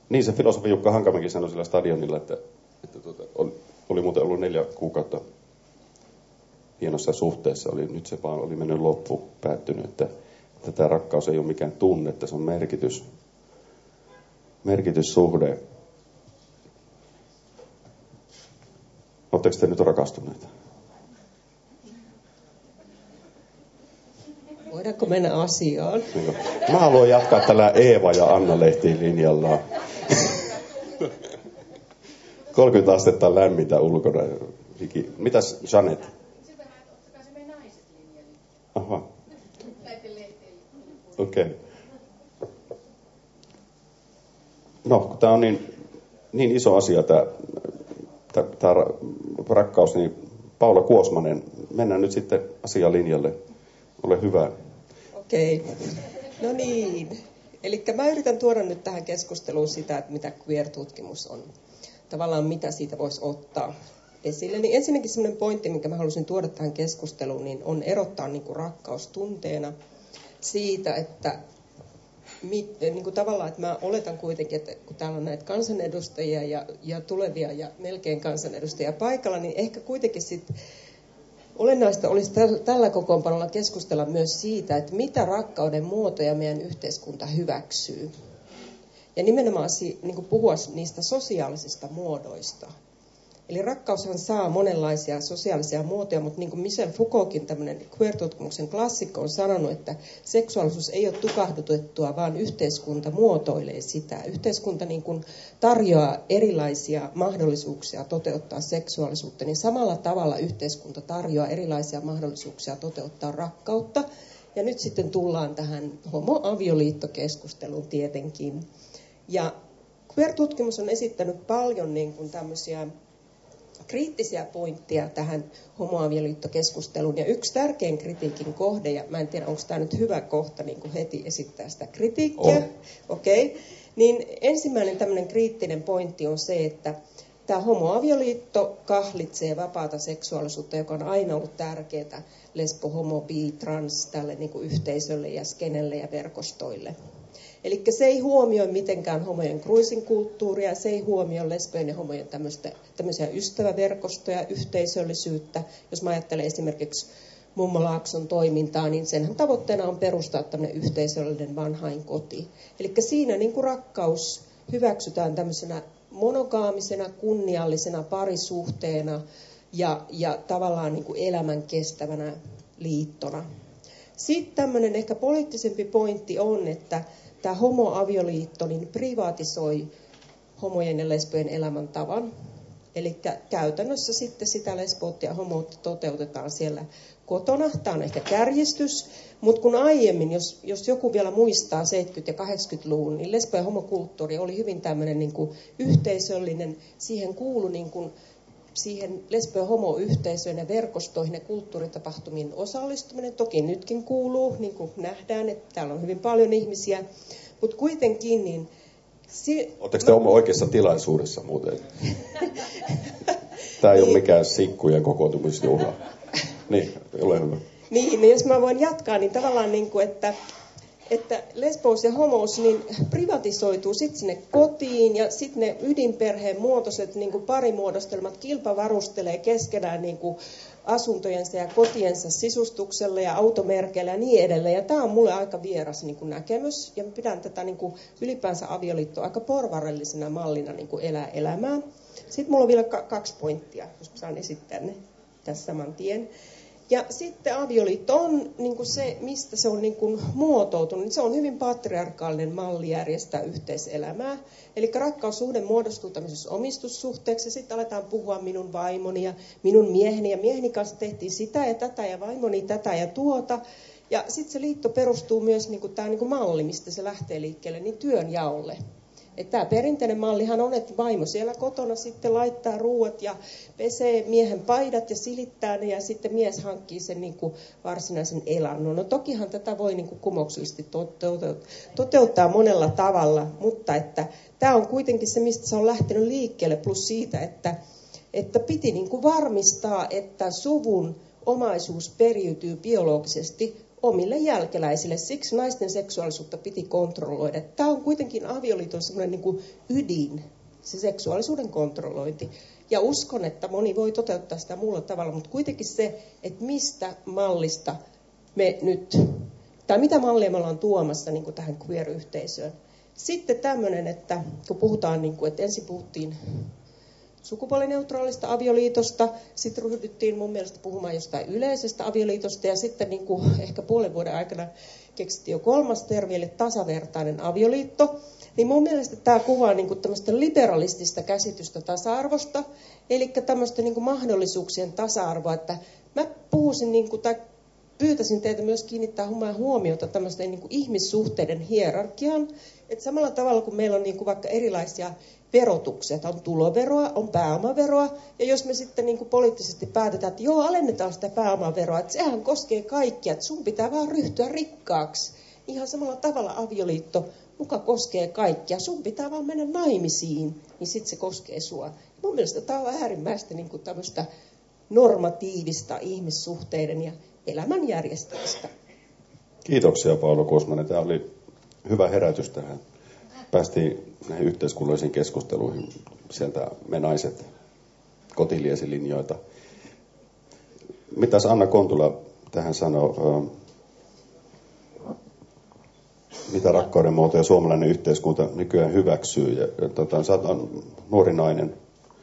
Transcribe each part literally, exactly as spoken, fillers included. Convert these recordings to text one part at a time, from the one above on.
Niin, se filosofi Jukka Hankamäki sanoi sillä stadionilla, että, että tuota, oli, oli muuten ollut neljä kuukautta hienossa suhteessa. Oli, nyt se vaan oli mennyt loppu, päättynyt, että, että tämä rakkaus ei ole mikään tunne, että se on merkitys, merkityssuhde. Oletteko te nyt rakastuneita? Voidaanko mennä asiaan? Mä haluan jatkaa tällä Eeva ja Anna-Lehtiin linjalla. kolmekymmentä astetta lämmintä ulkona. Mitäs Janet? Aha. Okei. Okay. No, kun tämä on niin, niin iso asia, tämä, tämä rakkaus, niin Paula Kuosmanen, mennään nyt sitten asialinjalle. Ole hyvä. Okei. Okay. No niin. Eli mä yritän tuoda nyt tähän keskusteluun sitä, että mitä queer-tutkimus on. Tavallaan mitä siitä voisi ottaa esille. Niin ensinnäkin sellainen pointti, minkä mä halusin tuoda tähän keskusteluun, niin on erottaa niin kuin rakkaus tunteena siitä, että mit, niin kuin tavallaan, että mä oletan kuitenkin, että kun täällä on näitä kansanedustajia ja, ja tulevia ja melkein kansanedustajia paikalla, niin ehkä kuitenkin sitten olennaista olisi tällä kokoonpanolla keskustella myös siitä, että mitä rakkauden muotoja meidän yhteiskunta hyväksyy. Ja nimenomaan niin kuin puhua niistä sosiaalisista muodoista. Eli rakkaushan saa monenlaisia sosiaalisia muotoja, mutta niin kuin Michel Foucaultkin, tämmöinen queer-tutkimuksen klassikko, on sanonut, että seksuaalisuus ei ole tukahdutettua, vaan yhteiskunta muotoilee sitä. Yhteiskunta niin kuin tarjoaa erilaisia mahdollisuuksia toteuttaa seksuaalisuutta, niin samalla tavalla yhteiskunta tarjoaa erilaisia mahdollisuuksia toteuttaa rakkautta. Ja nyt sitten tullaan tähän homo-avioliittokeskusteluun tietenkin. Ja queer-tutkimus on esittänyt paljon niin kuin tämmöisiä kriittisiä pointteja tähän homoavioliittokeskusteluun. Ja yksi tärkein kritiikin kohde, ja mä en tiedä, onko tämä nyt hyvä kohta niin kuin heti esittää sitä kritiikkiä. Okei. Okay. Niin ensimmäinen tämmöinen kriittinen pointti on se, että tämä homoavioliitto kahlitsee vapaata seksuaalisuutta, joka on aina ollut tärkeää lesbo, homo, bi, trans tälle niin kuin yhteisölle ja skenelle ja verkostoille. Eli se ei huomioi mitenkään homojen cruising kulttuuria, se ei huomioi lesbojen ja homojen tämmöisiä ystäväverkostoja, yhteisöllisyyttä. Jos mä ajattelen esimerkiksi Mummo Laakson toimintaa, niin senhän tavoitteena on perustaa tämmöinen yhteisöllinen vanhainkoti. Eli siinä niin kuin rakkaus hyväksytään tämmöisenä monogaamisena, kunniallisena parisuhteena ja, ja tavallaan niin kuin elämän kestävänä liittona. Sitten tämmöinen ehkä poliittisempi pointti on, että tämä homoavioliitto niin privaatisoi homojen ja lesbojen elämäntavan. Eli käytännössä sitten sitä lesboutta ja homoutta toteutetaan siellä kotona. Tämä on ehkä kärjistys, mutta kun aiemmin, jos, jos joku vielä muistaa seitsemänkymmentä- ja kahdeksankymmentäluvun, niin lesbo- ja homokulttuuri oli hyvin tämmöinen niin kuin yhteisöllinen. Siihen kuului niin kuin siihen lesbo- ja homoyhteisöön ja verkostoihin ja kulttuuritapahtumiin osallistuminen. Toki nytkin kuuluu, niin kuin nähdään, että täällä on hyvin paljon ihmisiä, mutta kuitenkin niin... Si- Oletteko te mä... oikeassa tilaisuudessa muuten? Tämä ei niin. ole mikään sinkkujen kokoontumisjuhla. Niin, ole hyvä. Niin, niin jos mä voin jatkaa, niin tavallaan niin kuin, että... että lesbous ja homous niin privatisoituu sitten sinne kotiin ja sitten ne ydinperheen muotoiset niin kuin parimuodostelmat kilpavarustelee keskenään niin kuin asuntojensa ja kotiensa sisustuksella ja automerkeillä ja niin edelleen. Ja tämä on mulle aika vieras niin kuin näkemys ja pidän tätä niin kuin ylipäänsä avioliittoa aika porvarellisena mallina niin kuin elää elämää. Sitten mulla on vielä kaksi pointtia, jos saan esittää ne tässä saman tien. Ja sitten avioliitto on niin kuin se, mistä se on niin kuin muotoutunut. Se on hyvin patriarkaalinen malli järjestää yhteiselämää. Eli rakkaussuhde muodostuu tämmöisessä omistussuhteeksi. Sitten aletaan puhua minun vaimoni ja minun mieheni. Ja mieheni kanssa tehtiin sitä ja tätä ja vaimoni tätä ja tuota. Ja sitten se liitto perustuu myös, niin kuin tämä niin kuin malli, mistä se lähtee liikkeelle, niin työnjaolle. Että tämä perinteinen mallihan on, että vaimo siellä kotona sitten laittaa ruuat ja pesee miehen paidat ja silittää ne ja sitten mies hankkii sen niin kuin varsinaisen elannon. No tokihan tätä voi niin kuin kumouksellisesti toteuttaa monella tavalla, mutta että tämä on kuitenkin se, mistä se on lähtenyt liikkeelle, plus siitä, että, että piti niin kuin varmistaa, että suvun omaisuus periytyy biologisesti omille jälkeläisille. Siksi naisten seksuaalisuutta piti kontrolloida. Tämä on kuitenkin avioliiton semmoinen niin kuin ydin, se seksuaalisuuden kontrollointi. Ja uskon, että moni voi toteuttaa sitä muulla tavalla, mutta kuitenkin se, että mistä mallista me nyt, tai mitä mallia me ollaan tuomassa niin kuin tähän queer-yhteisöön. Sitten tämmöinen, että kun puhutaan, niin kuin, että ensin puhuttiin sukupuolineutraalista avioliitosta, sitten ryhdyttiin mun mielestä puhumaan jostain yleisestä avioliitosta, ja sitten niin kuin ehkä puolen vuoden aikana keksittiin jo kolmas termi, eli tasavertainen avioliitto. Niin mun mielestä tämä kuvaa niin kuin tämmöistä liberalistista käsitystä tasa-arvosta, eli tämmöistä niin kuin mahdollisuuksien tasa-arvoa, että mä puhuisin, niin kuin, tai pyytäisin teitä myös kiinnittää huomiota tämmöisten niin kuin ihmissuhteiden hierarkiaan, että samalla tavalla kuin meillä on niin kuin vaikka erilaisia verotuksia, on tuloveroa, on pääomaveroa, ja jos me sitten niin kuin poliittisesti päätetään, että joo, alennetaan sitä pääomaveroa, että sehän koskee kaikkia, että sun pitää vaan ryhtyä rikkaaksi. Ihan samalla tavalla avioliitto muka koskee kaikkia, sun pitää vaan mennä naimisiin, niin sitten se koskee sua. Mun mielestä tämä on äärimmäistä niin kuin tämmöistä normatiivista ihmissuhteiden ja elämän järjestämistä. Kiitoksia Paula Kuosmanen. Tämä oli hyvä herätys tähän. Päästiin näihin yhteiskunnallisiin keskusteluihin. Sieltä me naiset kotiliesilinjoita. Mitäs Anna Kontula tähän sanoo? Mitä rakkauden muotoja suomalainen yhteiskunta nykyään hyväksyy? Ja, ja, tota, sä oot nuori nainen.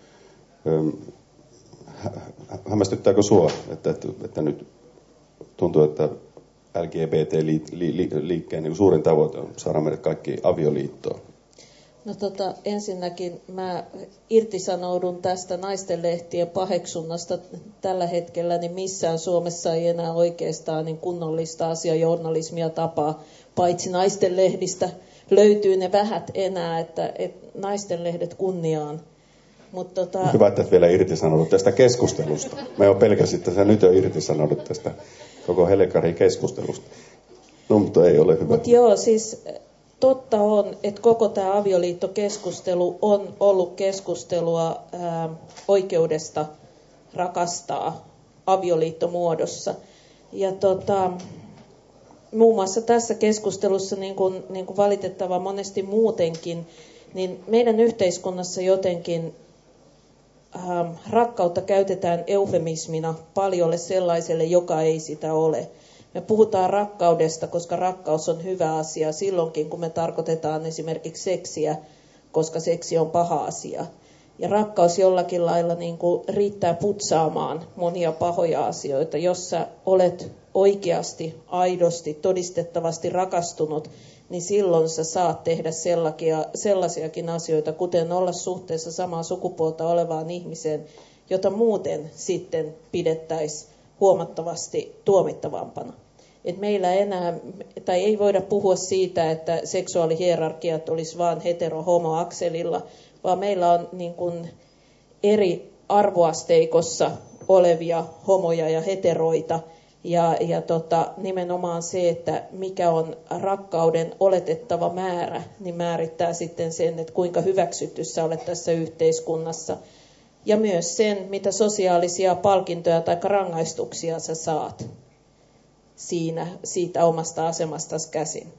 Hä, hämmästyttääkö sua, että, että, että nyt tuntuu, että L G B T-liikkeen niin suurin tavoite on saada meidät kaikki avioliittoon? No tota, ensinnäkin mä irtisanoudun tästä naistenlehtien paheksunnasta tällä hetkellä, niin missään Suomessa ei enää oikeastaan niin kunnollista asiajournalismia tapaa, paitsi naistenlehdistä löytyy ne vähät enää, että, että naistenlehdet kunniaan. Mut tota... Hyvä, että et vielä irtisanoudut tästä keskustelusta. Me on pelkästään, että sä nyt jo irtisanoudut tästä koko Helekarin keskustelusta. No, mutta ei ole hyvä. Mutta joo, siis totta on, että koko tämä avioliittokeskustelu on ollut keskustelua ää, oikeudesta rakastaa avioliittomuodossa. Ja tota, muun muassa tässä keskustelussa, niin kuin, niin kuin valitettavan monesti muutenkin, niin meidän yhteiskunnassa jotenkin ää, rakkautta käytetään eufemismina paljolle sellaiselle, joka ei sitä ole. Me puhutaan rakkaudesta, koska rakkaus on hyvä asia silloinkin, kun me tarkoitetaan esimerkiksi seksiä, koska seksi on paha asia. Ja rakkaus jollakin lailla niin kuin riittää putsaamaan monia pahoja asioita. Jos sä olet oikeasti, aidosti, todistettavasti rakastunut, niin silloin sä saat tehdä sellaisiakin asioita, kuten olla suhteessa samaa sukupuolta olevaan ihmiseen, jota muuten sitten pidettäisiin huomattavasti tuomittavampana. Et meillä enää, tai ei voida puhua siitä, että seksuaalihierarkiat olisi vain hetero-homo-akselilla, vaan meillä on niin kuin eri arvoasteikossa olevia homoja ja heteroita. Ja, ja tota, nimenomaan se, että mikä on rakkauden oletettava määrä, niin määrittää sitten sen, että kuinka hyväksytty sä olet tässä yhteiskunnassa. Ja myös sen, mitä sosiaalisia palkintoja tai rangaistuksia sä saat siinä, siitä omasta asemastasi käsin.